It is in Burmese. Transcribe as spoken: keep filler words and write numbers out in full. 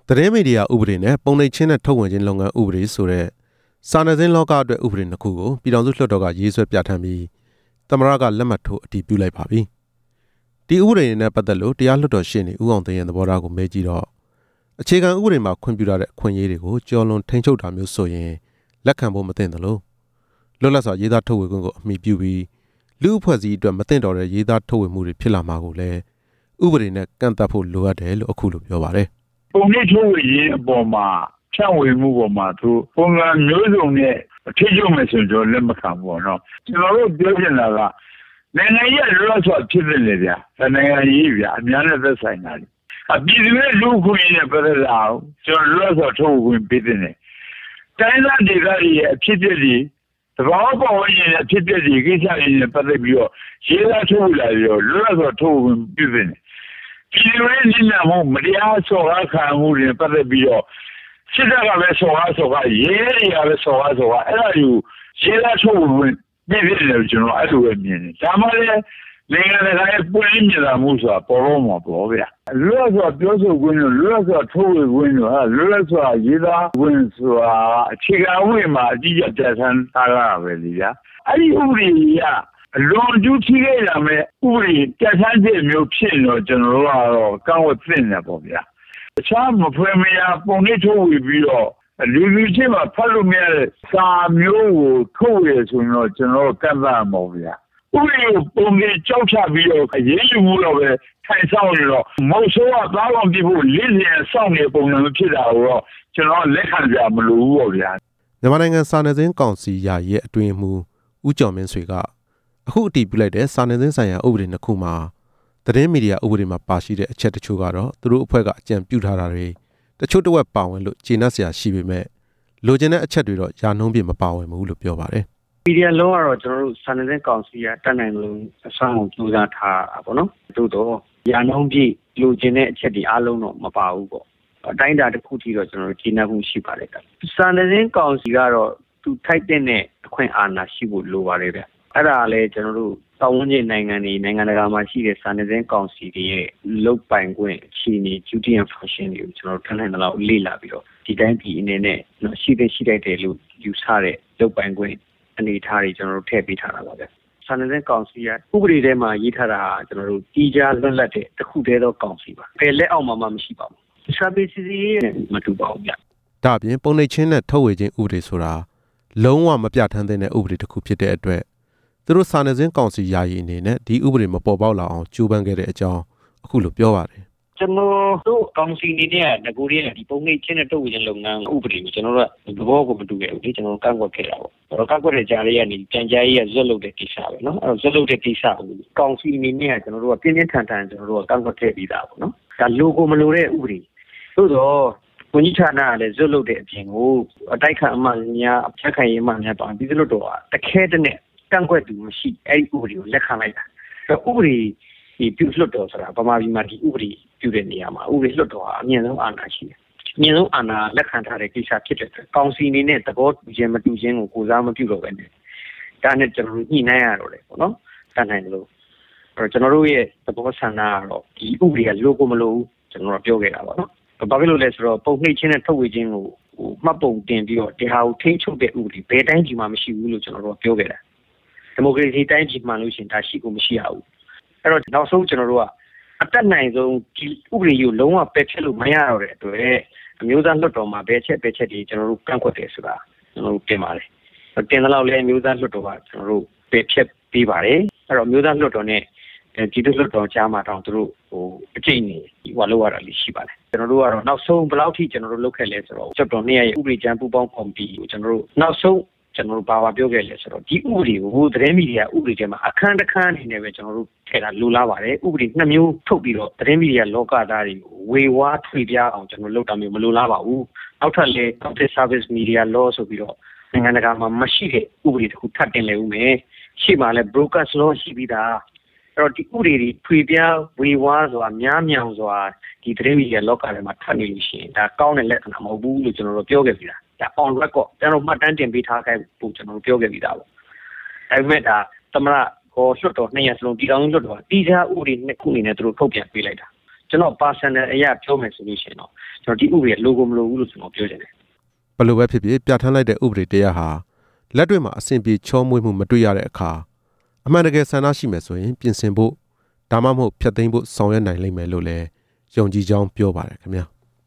သတင်းမီဒီယာဥပဒေနဲ့ပုံနှိပ်ချင်းနဲ့ထုတ်ဝေခြင်းလုပ်ငန်းဥပဒေဆိုတဲ့စာနယ်ဇင်းလောကအတွက်ဥပဒေနှစ်ခုကိုပြည်ထောင်စုလွှတ်တော်ကရေးဆွဲပြဋ္ဌာန်းပြီးသမ္မတကလက်မှတ်ထိုးအတည်ပြုလိုက်ပါပြီ။ဒီဥပဒေနဲ့ပတ်သက်လို့တရားလွှတ်တော်ရှေ့နေဦးအောင်သိန်းရဲ့သဘောထားကိုမေးကြည့်တော့အခြေခံဥပဒေမှာခွင့်ပြုထားတဲ့အခွင့်အရေးတွေကိုကျော်လွန်ထိန်းချုပ်တာမျိုးဆိုရင်လက်ခံဖို့မသင့်တယ်လို့လွတ်လပ်စွာရေးသားထုတ်ဝေခွင့်ကိုအမိပြုပြီးလူအဖွဲ့အစည်းအတွက်မသင့်တော်တဲ့ရေးသားထုတ်ဝေမှုတွေဖြစ်လာမှာကိုလည်းဥပဒေနဲ့ကန့်သတ်ဖို့လိုအပ်တယ်လို့အခုလိုပြောပါတယ်။ပုံနှိပ်ထုတ်ဝေရေးအပေါ်မှာဖြန့်ဝေမှုပေါ်မှာသူပုံစံမျိုးစုံနဲ့ထိချုပ်မယ်ဆိုတော့လက်မခံဘူးပေါ့နော်။ကျွန်တော်တို့ပြောချင်တာကနိုင်ငံရေးလွတ်လပ်စွာဖြစ်နေလေဗျာ။နိုင်ငံရေးဗျာအများနဲ့သက်ဆိုင်တာ။အပြည်သူရဲ့လူ့ခွင့်ရေးနဲ့ပတ်သက်လာအောင်ကျွန်တော်လွတ်လပ်စွာထုတ်ဝေခွင့်ပေးတဲ့နေ။တိုင်းသားဒေသတွေရဲ့အဖြစ်အပျက်တွေသဘာဝပတ်ဝန်းကျင်ရဲ့အဖြစ်အပျက်တွေကိစ္စတွေနဲ့ပတ်သက်ပြီးတော့ရေးသားထုတ်ဝေလာပြီးတော့လွတ်လပ်စွာထုတ်ဝေခွင့်ပြုတဲ့နေ။ပြည်သူရဲ့ညီညာမှုမတရားဆော်ကားခံမှုတွေနဲ့ပတ်သက်ပြီးတော့စစ်တပ်ကလည်းဆော်ကားဆော်ကားရဲတွေကလည်းဆော်ကားဆော်ကားအဲ့ဒါကိုရေးသားထုတ်ဝေခွင့်ပြည်ပြည်တယ်ကျွန်တော်အဲ့လိုပဲမြင်တယ်ဒါမှလည်းနိုင်ငံတကာရဲ့ပွင့်လင်းမြင်သာမှုဆိုတာပေါ်တော့မှာပေါ့ဗျာလွတ်လပ်စွာပြောဆိုခွင့်နဲ့လွတ်လပ်စွာထုတ်ဝေခွင့်တို့ဟာလွတ်လပ်စွာရေးသားခွင့်ဆိုတာအခြေခံဥပဒေမှာအကြီးအကျယ်ဆန်းထားတာပဲလေဗျာအဲ့ဒီဥပဒေကအလွန်ကျူးထိခဲ့ရမယ်ဥပဒေပြဋ္ဌာန်းချက်မျိုးဖြစ်တော့ကျွန်တော်တို့ကတော့ကောင်းဝတ်သင့်တယ်ပေါ့ဗျာတခြားမဖွယ်မရပုံနှိပ်ထုတ်ဝေပြီးတော့လူလူချင်းမှာဖတ်လို့မရတဲ့စာမျိုးကိုထုတ်ရဆိုတော့ကျွန်တော်ကန့်သတ်မှာဗျာဥပဒေပုံနှိပ်ကြောက်ချပြီးတော့အရေးယူမှုတော့ပဲထိုင်ဆောင်နေတော့မဟုတ်ဆိုးကသားကောင်ပြဖို့လင်းလျင်စောင့်နေပုံစံဖြစ်တာတော့ကျွန်တော်လက်ခံကြမလို့ဘူးပေါ့ဗျာမြန်မာနိုင်ငံစာနယ်ဇင်းကောင်စီယာရဲ့အတွင်းမှုဦးကျော်မင်းဆွေကအခုအတည်ပြုလိုက်တဲ့စာနယ်ဇင်းဆိုင်ရာဥပဒေနှစ်ခုမှာသတင်းမီဒီယာဥပဒေမှာပါရှိတဲ့အချက်တချို့ကတော့သူတို့အဖွဲ့ကအကြံပြုထားတာတွေတချို့တစ်ဝက်ပါဝင်လို့ကျေနပ်စရာရှိပေမဲ့လိုချင်တဲ့အချက်တွေတော့ယာနှုံးပြမပါဝင်ဘူးလို့ပြောပါတယ်။မီဒီယာလုံးကတော့ကျွန်တော်တို့စာနယ်ဇင်းကောင်စီကတက်နိုင်လို့အဆောင်ကိုကြိုးစားထားတာပေါ့နော်။သို့တော့ယာနှုံးပြလိုချင်တဲ့အချက်တွေအားလုံးတော့မပါဘူးပေါ့။အတိုင်းအတာတစ်ခုထိတော့ကျွန်တော်တို့ကျေနပ်မှုရှိပါတယ်။စာနယ်ဇင်းကောင်စီကတော့သူထိုက်တဲ့အခွင့်အာဏာရှိဖို့လိုပါတယ်ဗျ။အဲ့ဒါလည်းကျွန်တော်တို့တောင်ဝန်းကျင်နိုင်ငံတွေနိုင်ငံတကာမှာရှိတဲ့စာနယ်ဇင်းကောင်စီတွေရဲ့လုပ်ပိုင်ခွင့်အခြေအနေ duty and function တွေကိုကျွန်တော်ထပ်နိုင်တော့လေ့လာပြီးတော့ဒီတိုင်းပြည်အနေနဲ့ရှိတဲ့ရှိတဲ့လို့ယူဆတဲ့လုပ်ပိုင်ခွင့်အနေအထားတွေကျွန်တော်တို့ထည့်ပေးထားတာပါပဲစာနယ်ဇင်းကောင်စီကဥပဒေထဲမှာရေးထားတာကျွန်တော်တို့တီးခြားလွတ်လပ်တဲ့တစ်ခုတည်းသောကောင်စီပါဘယ်လက်အောက်မှာမှမရှိပါဘူးစာပေစီစီရဲ့မတူပါဘူးဗျဒါအပြင်ပုံနှိပ်ချင်းနဲ့ထုတ်ဝေခြင်းဥပဒေဆိုတာလုံးဝမပြဋ္ဌာန်းတဲ့ဥပဒေတစ်ခုဖြစ်တဲ့အတွက်သူတို့စာနယ်ဇင်းကောင်စီယာယီအနေနဲ့ဒီဥပဒေမပေါ်ပေါက်လာအောင်ကြိုးပမ်းခဲ့တဲ့အကြောင်းအခုလိုပြောပါတယ်ကျွန်တော်တို့ကောင်စီအနေနဲ့ငကိုရီးယားဒီပုံနှိပ်ချင်းနဲ့ထုတ်ဝေခြင်းလုပ်ငန်းဥပဒေကိုကျွန်တော်တို့ကသဘောကိုမတူခဲ့ဘူးဒီကျွန်တော်ကန့်ကွက်ခဲ့တာပေါ့အဲ့တော့ကန့်ကွက်တဲ့ကြားလေးကနေပြန်ကြားရေးကဇွတ်လုပ်တဲ့ကိစ္စပဲเนาะအဲ့တော့ဇွတ်လုပ်တဲ့ကိစ္စကိုကောင်စီအနေနဲ့ကျွန်တော်တို့ကပြင်းပြင်းထန်ထန်ကျွန်တော်တို့ကကန့်ကွက်ခဲ့ပြီးသားပေါ့เนาะဒါလိုကိုမလိုတဲ့ဥပဒေသို့တော့ဝန်ကြီးဌာနကလည်းဇွတ်လုပ်တဲ့အပြင်ကိုအတိုက်ခံအမှန်များအဖြတ်ခံရေးအမှန်များတောင်ပြီးသလိုတော့တခဲတဲ့နဲ့ကန့်ကွက်သူမရှိအဲ့ဒီဥပဒေကိုလက်ခံလိုက်တာအဲ့ဥပဒေဒီပြုလွှတ်တော်ဆိုတာဗမာပြည်မှာဒီဥပဒေပြုတဲ့နေရာမှာဥပဒေလွှတ်တော်ကအမြင့်ဆုံးအာဏာရှိတယ်အမြင့်ဆုံးအာဏာလက်ခံထားတဲ့ကိစ္စဖြစ်တဲ့အတွက်ကောင်စီအနေနဲ့သဘောတူခြင်းမတူခြင်းကိုကိုစားမပြုတော့ပဲနဲ့ဒါနဲ့ကျွန်တော်တို့ညှိနှိုင်းရတော့လေပေါ့နော်တတ်နိုင်လို့အဲ့တော့ကျွန်တော်တို့ရဲ့သဘောဆန္ဒကတော့ဒီဥပဒေကလိုကိုမလိုဘူးကျွန်တော်တို့ပြောခဲ့တာပါနော်ဘာဖြစ်လို့လဲဆိုတော့ပုံနှိပ်ခြင်းနဲ့ထုတ်ဝေခြင်းကိုဟိုမှတ်ပုံတင်ပြီးတော့တရားကိုထိန်းချုပ်တဲ့ဥပဒေဘယ်တိုင်းပြည်မှာမရှိဘူးလို့ကျွန်တော်တို့ပြောခဲ့တာဒီမိုကရေစီတိုင်းပြည်မှလို့ရှိရင်ဒါရှိကိုမရှိရဘူးအဲ့တော့နောက်ဆုံးကျွန်တော်တို့ကအတက်နိုင်ဆုံးဒီဥပဒေကိုလုံးဝပယ်ဖျက်လို့မရတော့တဲ့အတွက်အမျိုးသားလွှတ်တော်မှာဘယ်ချက်ဘယ်ချက်တွေကျွန်တော်တို့ကန့်ကွက်တယ်ဆိုတာကျွန်တော်တို့ပြင်ပါတယ်တင်တဲ့လောက်လည်းအမျိုးသားလွှတ်တော်ကကျွန်တော်တို့ပယ်ဖျက်ပေးပါတယ်အဲ့တော့အမျိုးသားလွှတ်တော်နဲ့ဒီလွှတ်တော်ကြားမှာတောင်သူတို့ဟိုအကျိတ်နေဟိုလောက်ရတာလေးရှိပါတယ်ကျွန်တော်တို့ကတော့နောက်ဆုံးဘယ်လောက်ထိကျွန်တော်တို့လုပ်ခဲ့လဲဆိုတော့ချက်တော်နှစ်ရဲ့ဥပဒေကြမ်းပူးပေါင်းကော်မတီကိုကျွန်တော်တို့နောက်ဆုံးကျွန်တော်တို့ဘာဘာပြောခဲ့လဲဆိုတော့ဒီဥပဒေကိုသတင်းမီဒီယာဥပဒေထဲမှာအခန်းတစ်ခန်းအနေနဲ့ပဲကျွန်တော်တို့ထည့်တာလိုလားပါတယ်ဥပဒေနှစ်မျိုးထုတ်ပြီးတော့သတင်းမီဒီယာလောကသားတွေကိုဝေဝါးထွေပြားအောင်ကျွန်တော်လုပ်တာမျိုးမလိုလားပါဘူးနောက်ထပ်လည်း Public Service Media Law ဆိုပြီးတော့နိုင်ငံတကာမှာမရှိတဲ့ဥပဒေတစ်ခုထပ်တင်လဲဦးမယ်ရှေ့မှာလည်း Broadcast Law ရှိပြီးသားအဲ့တော့ဒီဥပဒေတွေထွေပြားဝေဝါးစွာများမြောင်စွာဒီသတင်းမီဒီယာလောကထဲမှာထပ်နေလို့ရှိရင်ဒါကောင်းတဲ့လက္ခဏာမဟုတ်ဘူးလို့ကျွန်တော်တို့ပြောခဲ့ပြီလားဒါ on record ကျွန်တော်မှတ်တမ်းတင်ပေးထားခဲ့ပုံကျွန်တော်ပြောခဲ့ပြီးသားပေါ့ဒါပေမဲ့ဒါသမရဟောလွှတ်တော်နှစ်ရစလုံးပြည်ထောင်စုလွှတ်တော်တီးခြားဥပဒေနှစ်ခုအနေနဲ့သူတို့ထုတ်ပြန်ပေးလိုက်တာကျွန်တော် personal အရာပြောမယ်ဆိုလို့ရှိရင်တော့ကျွန်တော်ဒီဥပဒေ logo မလိုဘူးလို့ကျွန်တော်ပြောချင်တယ်ဘယ်လိုပဲဖြစ်ဖြစ်ပြဋ္ဌာန်းလိုက်တဲ့ဥပဒေတရားဟာလက်တွေ့မှာအဆင်ပြေချောမွေ့မှုမတွေ့ရတဲ့အခါအမှန်တကယ်ဆန္ဒရှိမယ်ဆိုရင်ပြင်ဆင်ဖို့ဒါမှမဟုတ်ဖျက်သိမ်းဖို့ဆောင်ရွက်နိုင်လိမ့်မယ်လို့လည်းယုံကြည်ကြောင်းပြောပါတယ်ခင်ဗျာ